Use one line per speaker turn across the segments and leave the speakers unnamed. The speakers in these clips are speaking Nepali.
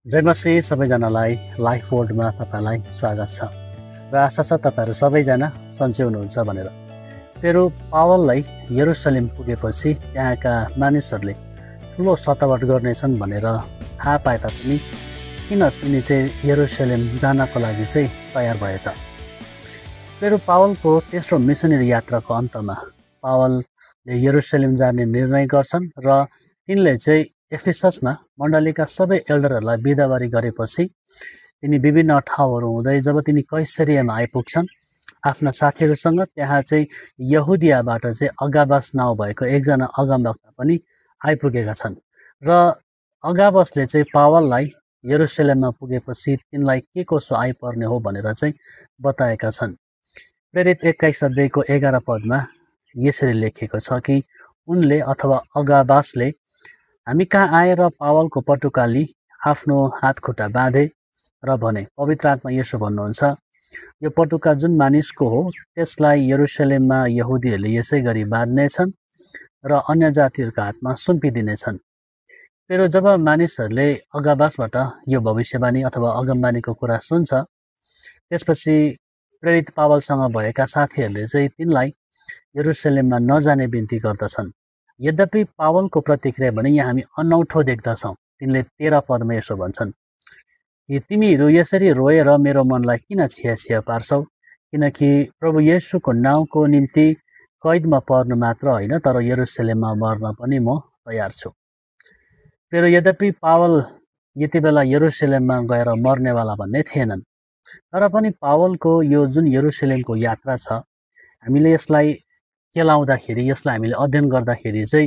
जय मसी सबैजनालाई लाइफ वर्ल्डमा तपाईँलाई स्वागत छ र आशा छ तपाईँहरू सबैजना सन्चै हुनुहुन्छ भनेर। फेरि पावललाई यरुशलेम पुगेपछि त्यहाँका मानिसहरूले ठुलो सतावट गर्नेछन् भनेर थाहा पाए तापनि किन तिनी चाहिँ यरुशलेम जानको लागि चाहिँ तयार भए त। फेरि पावलको तेस्रो मिसनरी यात्राको अन्तमा पावलले यरुशलेम जाने निर्णय गर्छन् र तिनले चाहिँ एफिससमा मण्डलीका सबै एल्डरहरूलाई बिदावारी गरेपछि तिनी विभिन्न ठाउँहरू हुँदै जब तिनी कैसरियामा आइपुग्छन् आफ्ना साथीहरूसँग, त्यहाँ चाहिँ यहुदियाबाट चाहिँ अगाबस नाउँ भएको एकजना अगमवक्ता पनि आइपुगेका छन् र अगाबसले चाहिँ पावललाई यरुशलेममा पुगेपछि तिनलाई के कसो आइपर्ने हो भनेर चाहिँ बताएका छन्। प्रेरित 21 अध्यायको 11 पदमा यसरी लेखेको छ कि उनले अथवा अगाबासले हामी कहाँ आएर पावलको पटुकाली आफ्नो हातखुट्टा बाँधे र भने, पवित्र आत्मा यसो भन्नुहुन्छ, यो पटुका जुन मानिसको हो त्यसलाई यरुशलेममा यहुदीहरूले यसै गरी बाँध्नेछन् र अन्य जातिहरूका हातमा सुम्पिदिनेछन्। फेरि जब मानिसहरूले अगाबासबाट यो भविष्यवाणी अथवा अगमवाणीको कुरा सुन्छ, त्यसपछि प्रेरित पावलसँग भएका साथीहरूले चाहिँ तिनलाई यरुशलेममा नजाने बिन्ती गर्दछन्। यद्यपि पावलको प्रतिक्रिया भने यहाँ हामी अनौठो देख्दछौँ। तिनले 13 पदमा यसो भन्छन् कि तिमीहरू यसरी रोएर मेरो मनलाई किन छिया पार्छौ, किनकि प्रभु येशूको नाउँको निम्ति कैदमा पर्नु मात्र होइन तर यरुशलेममा मर्न पनि म तयार छु। फेरि यद्यपि पावल यति बेला यरुशलेममा गएर मर्नेवाला भन्ने थिएनन्, तर पनि पावलको यो जुन यरुशलेमको यात्रा छ, हामीले यसलाई केलाउँदाखेरि, यसलाई हामीले अध्ययन गर्दाखेरि चाहिँ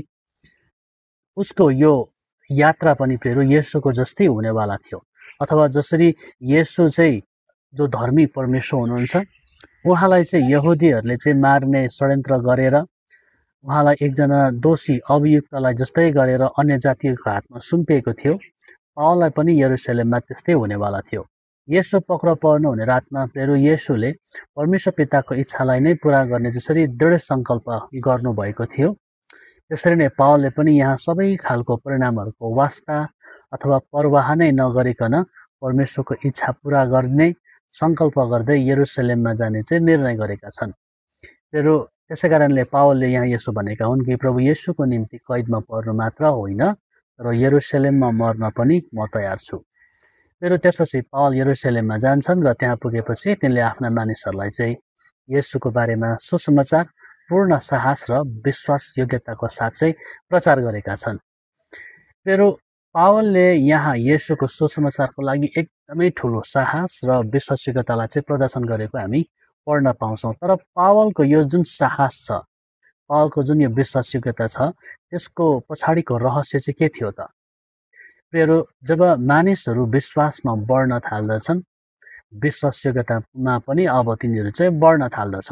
उसको यो यात्रा पनि फेरि येशूको जस्तै हुनेवाला थियो। अथवा जसरी येशू चाहिँ जो धर्मी परमेश्वर हुनुहुन्छ, उहाँलाई चाहिँ यहुदीहरूले चाहिँ मार्ने षड्यन्त्र गरेर उहाँलाई एकजना दोषी अभियुक्तलाई जस्तै गरेर अन्य जातिहरूको हातमा सुम्पिएको थियो, पावललाई पनि यरुशलेममा त्यस्तै हुनेवाला थियो। येशू पक्रा पर्नु हुने रातमा फेरि येशूले परमेश्वर पिताको इच्छालाई नै पुरा गर्ने जसरी दृढ सङ्कल्प गर्नुभएको थियो, त्यसरी नै पावलले पनि यहाँ सबै खालको परिणामहरूको वास्ता अथवा परवाह नै नगरिकन परमेश्वरको इच्छा पुरा गर्ने सङ्कल्प गर्दै यरुशलेममा जाने चाहिँ निर्णय गरेका छन्। फेरि त्यसै कारणले पावलले यहाँ यसो भनेका हुन् कि प्रभु येशूको निम्ति कैदमा पर्नु मात्र होइन तर यरुशलेममा मर्न पनि म तयार छु। फेरि त्यसपछि पावल यरुशलेममा जान्छन् र त्यहाँ पुगेपछि तिनले आफ्ना मानिसहरूलाई चाहिँ येशूको बारेमा सुसमाचार पूर्ण साहस र विश्वास योग्यताको साथ चाहिँ प्रचार गरेका छन्। फेरि पावलले यहाँ येशूको सुसमाचारको लागि एकदमै ठुलो साहस र विश्वासयोग्यतालाई चाहिँ प्रदर्शन गरेको हामी पढ्न पाउँछौँ। तर पावलको यो जुन साहस छ, पावलको जुन यो विश्वासयोग्यता छ, त्यसको पछाडिको रहस्य चाहिँ के थियो त? फेरि जब मानिसहरू विश्वासमा बढ्न थाल्दछन्, विश्वासयोग्यतामा पनि अब तिनीहरू चाहिँ बढ्न थाल्दछ।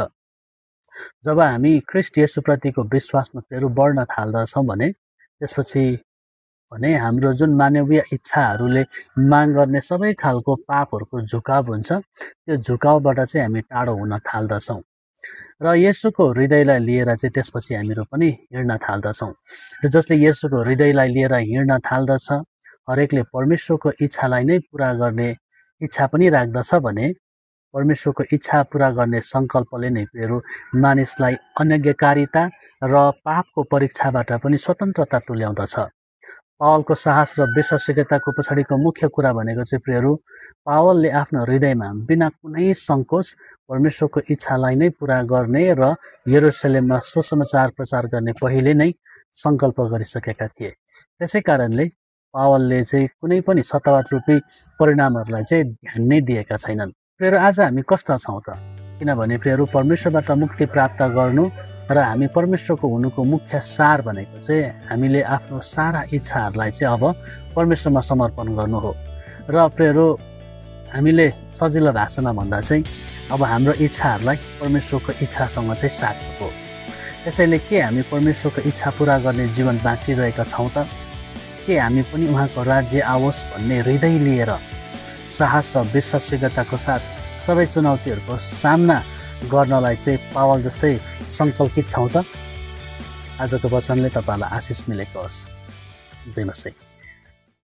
जब हामी ख्रीष्ट येशूप्रतिको विश्वासमा फेरि बढ्न थाल्दछौँ भने त्यसपछि भने हाम्रो जुन मानवीय इच्छाहरूले माग गर्ने सबै खालको पापहरूको झुकाव हुन्छ, त्यो झुकावबाट चाहिँ हामी टाढो हुन थाल्दछौँ र येशूको हृदयलाई लिएर चाहिँ त्यसपछि हामीहरू पनि हिँड्न थाल्दछौँ। र जसले येशूको हृदयलाई लिएर हिँड्न थाल्दछ, हरेकले परमेश्वरको इच्छालाई नै पुरा गर्ने इच्छा पनि राख्दछ भने परमेश्वरको इच्छा पुरा गर्ने सङ्कल्पले नै फेरि मानिसलाई अनज्ञकारिता र पापको परीक्षाबाट पनि स्वतन्त्रता तुल्याउँदछ। पावलको साहस र विश्वासयोग्यताको पछाडिको मुख्य कुरा भनेको चाहिँ फेरि पावलले आफ्नो हृदयमा बिना कुनै सङ्कोच परमेश्वरको इच्छालाई नै पुरा गर्ने र यरुशलेममा सुसमाचार प्रचार गर्ने पहिले नै सङ्कल्प गरिसकेका थिए। त्यसै कारणले पावलले चाहिँ कुनै पनि सतावट रूपी परिणामहरूलाई चाहिँ ध्यान नै दिएका छैनन्। फेरि आज हामी कस्ता छौँ त? किनभने फेरि परमेश्वरबाट मुक्ति प्राप्त गर्नु र हामी परमेश्वरको हुनुको मुख्य सार भनेको चाहिँ हामीले आफ्नो सारा इच्छाहरूलाई चाहिँ अब परमेश्वरमा समर्पण गर्नु हो। र फेरि हामीले सजिलो भाषामा भन्दा चाहिँ अब हाम्रो इच्छाहरूलाई परमेश्वरको इच्छासँग चाहिँ साट्नु हो। त्यसैले के हामी परमेश्वरको इच्छा पुरा गर्ने जीवन बाँचिरहेका छौँ त? के हामी पनि उहाँको राज्य आओस् भन्ने हृदय लिएर साहस र विश्वासयोग्यताको साथ सबै चुनौतीहरूको सामना गर्नलाई चाहिँ पावल जस्तै सङ्कल्पित छौँ त? आजको वचनले तपाईँलाई आशिष मिलेको होस्। जय मसीह।